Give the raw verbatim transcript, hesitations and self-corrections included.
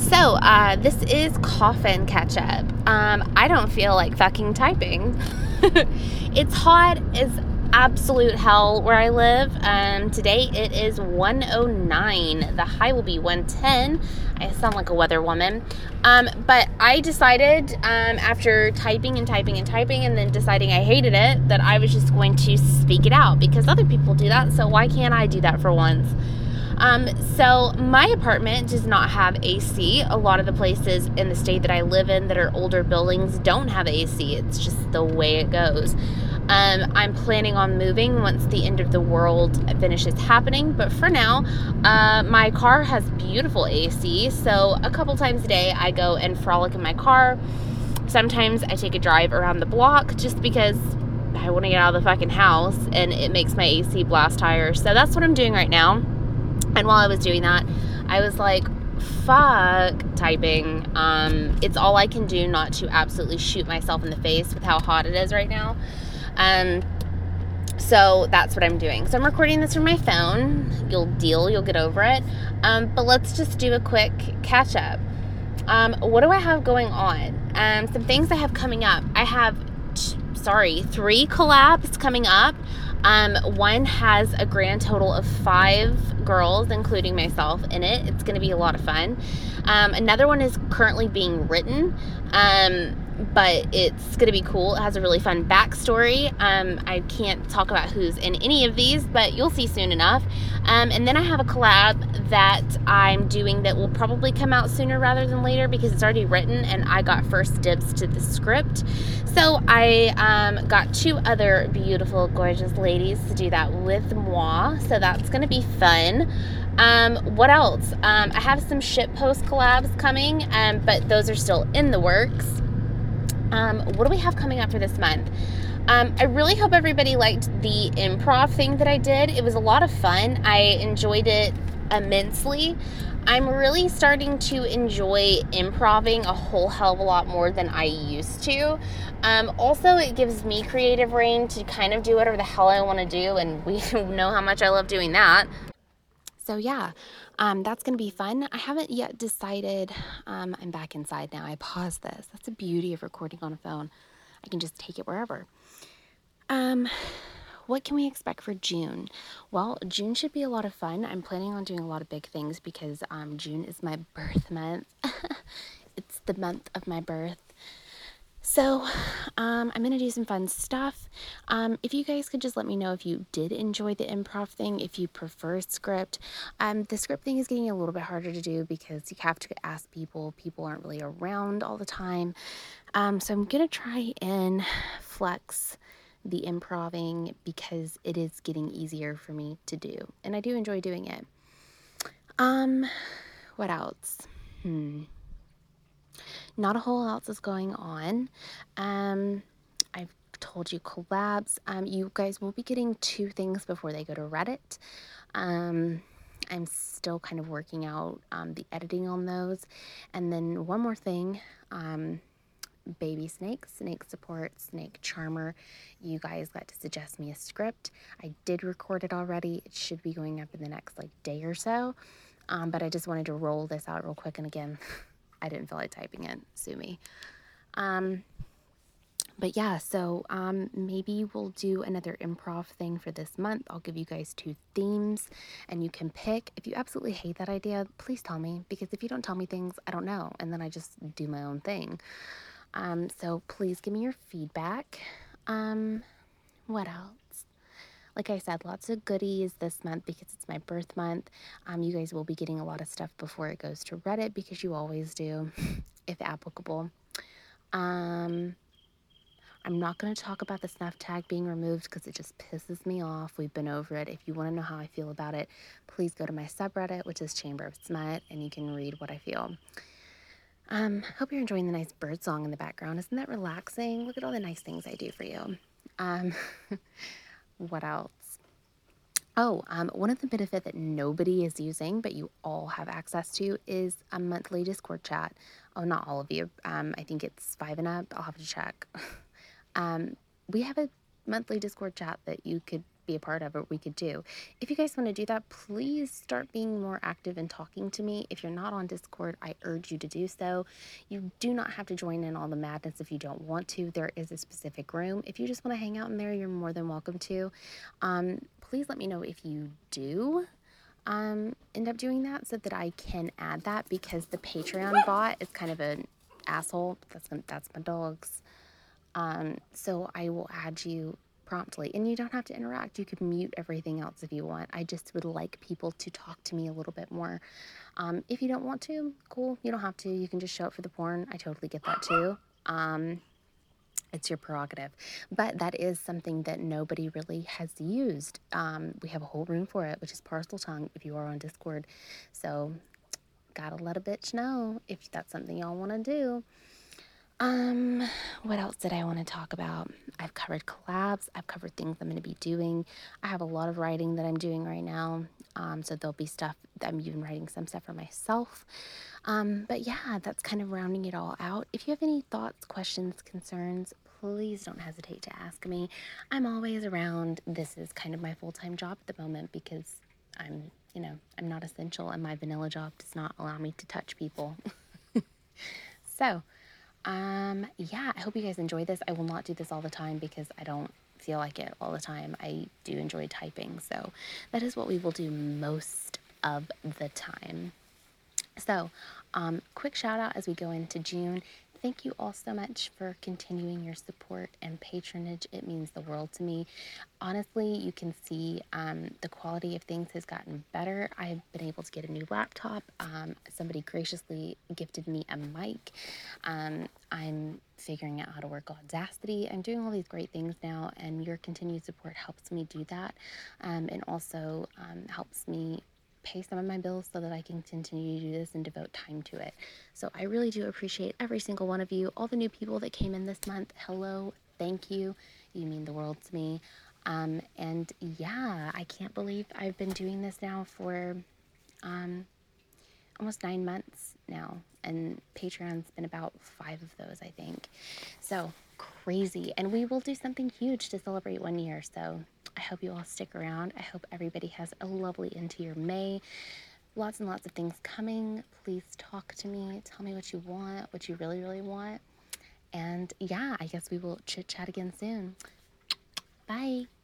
So, uh, this is coffin catch-up. Um, I don't feel like fucking typing. It's hot as absolute hell where I live. Um, today it is one oh nine. The high will be one ten. I sound like a weather woman. Um, but I decided um, after typing and typing and typing and then deciding I hated it, that I was just going to speak it out because other people do that. So why can't I do that for once? Um, so my apartment does not have A C. A lot of the places in the state that I live in that are older buildings don't have A C. It's just the way it goes. Um, I'm planning on moving once the end of the world finishes happening. But for now, uh, my car has beautiful A C. So a couple times a day, I go and frolic in my car. Sometimes I take a drive around the block just because I want to get out of the fucking house and it makes my A C blast higher. So that's what I'm doing right now. And while I was doing that, I was like, fuck typing. Um, it's all I can do not to absolutely shoot myself in the face with how hot it is right now. Um, so that's what I'm doing. So I'm recording this from my phone. You'll deal, you'll get over it. Um, but let's just do a quick catch up. Um, what do I have going on? Um, some things I have coming up. I have, t- sorry, three collabs coming up. Um, one has a grand total of five girls, including myself, in it. It's going to be a lot of fun. Um, another one is currently being written, um, but it's going to be cool. It has a really fun backstory. Um, I can't talk about who's in any of these, but you'll see soon enough. Um, and then I have a collab that I'm doing that will probably come out sooner rather than later because it's already written and I got first dibs to the script. So I um, got two other beautiful, gorgeous ladies to do that with moi. So that's going to be fun. Um, what else? Um, I have some shitpost collabs coming, um, but those are still in the works. Um, what do we have coming up for this month? Um, I really hope everybody liked the improv thing that I did. It was a lot of fun. I enjoyed it immensely. I'm really starting to enjoy improving a whole hell of a lot more than I used to. Um, also, it gives me creative reign to kind of do whatever the hell I want to do, and we know how much I love doing that. So yeah, um, that's going to be fun. I haven't yet decided. Um, I'm back inside now. I paused this. That's the beauty of recording on a phone. I can just take it wherever. Um, what can we expect for June? Well, June should be a lot of fun. I'm planning on doing a lot of big things because um, June is my birth month. It's the month of my birth. So um, I'm going to do some fun stuff. Um, if you guys could just let me know if you did enjoy the improv thing, if you prefer script. Um, the script thing is getting a little bit harder to do because you have to ask people. People aren't really around all the time. Um, so I'm going to try and flex the improving because it is getting easier for me to do. And I do enjoy doing it. Um, what else? Hmm. Not a whole lot else is going on. Um, I've told you collabs. Um, you guys will be getting two things before they go to Reddit. Um, I'm still kind of working out um, the editing on those. And then one more thing. Um, Baby Snake, Snake Support, Snake Charmer. You guys got to suggest me a script. I did record it already. It should be going up in the next like day or so. Um, but I just wanted to roll this out real quick. And again, I didn't feel like typing it. Sue me. Um, but yeah, so um, maybe we'll do another improv thing for this month. I'll give you guys two themes and you can pick. If you absolutely hate that idea, please tell me. Because if you don't tell me things, I don't know. And then I just do my own thing. Um, so please give me your feedback. Um, what else? Like I said, lots of goodies this month because it's my birth month. Um, you guys will be getting a lot of stuff before it goes to Reddit because you always do, if applicable. Um, I'm not going to talk about the snuff tag being removed because it just pisses me off. We've been over it. If you want to know how I feel about it, please go to my subreddit, which is Chamber of Smut, and you can read what I feel. Um, hope you're enjoying the nice bird song in the background. Isn't that relaxing? Look at all the nice things I do for you. Um, what else? Oh, um, one of the benefits that nobody is using, but you all have access to, is a monthly Discord chat. Oh, not all of you. Um, I think it's five and up. I'll have to check. um, we have a monthly Discord chat that you could be a part of or we could do. If you guys want to do that, please start being more active and talking to me. If you're not on Discord, I urge you to do so. You do not have to join in all the madness if you don't want to. There is a specific room. If you just want to hang out in there, you're more than welcome to. Um, please let me know if you do um, end up doing that so that I can add that, because the Patreon bot is kind of an asshole. That's my, that's my dog's. Um, so I will add you promptly, and you don't have to interact. You can mute everything else if you want. I just would like people to talk to me a little bit more. Um, if you don't want to, cool. You don't have to. You can just show up for the porn. I totally get that too. Um, it's your prerogative, but that is something that nobody really has used. Um, we have a whole room for it, which is Parseltongue if you are on Discord. So gotta let a bitch know if that's something y'all want to do. Um, what else did I want to talk about? I've covered collabs. I've covered things I'm going to be doing. I have a lot of writing that I'm doing right now. Um, so there'll be stuff that I'm even writing some stuff for myself. Um, but yeah, that's kind of rounding it all out. If you have any thoughts, questions, concerns, please don't hesitate to ask me. I'm always around. This is kind of my full-time job at the moment because I'm, you know, I'm not essential, and my vanilla job does not allow me to touch people. So, Um, yeah, I hope you guys enjoy this. I will not do this all the time because I don't feel like it all the time. I do enjoy typing, so that is what we will do most of the time. So, um, quick shout out as we go into June. Thank you all so much for continuing your support and patronage. It means the world to me. Honestly, you can see um, the quality of things has gotten better. I've been able to get a new laptop. Um, somebody graciously gifted me a mic. Um, I'm figuring out how to work Audacity. I'm doing all these great things now, and your continued support helps me do that, um, and also um, helps me pay some of my bills so that I can continue to do this and devote time to it. So I really do appreciate every single one of you. All the new people that came in this month, hello, thank you. You mean the world to me. Um, and yeah, I can't believe I've been doing this now for um, almost nine months now. And Patreon's been about five of those, I think. So crazy. And we will do something huge to celebrate one year. So I hope you all stick around. I hope everybody has a lovely end to your May. Lots and lots of things coming. Please talk to me. Tell me what you want, what you really, really want. And yeah, I guess we will chit chat again soon. Bye.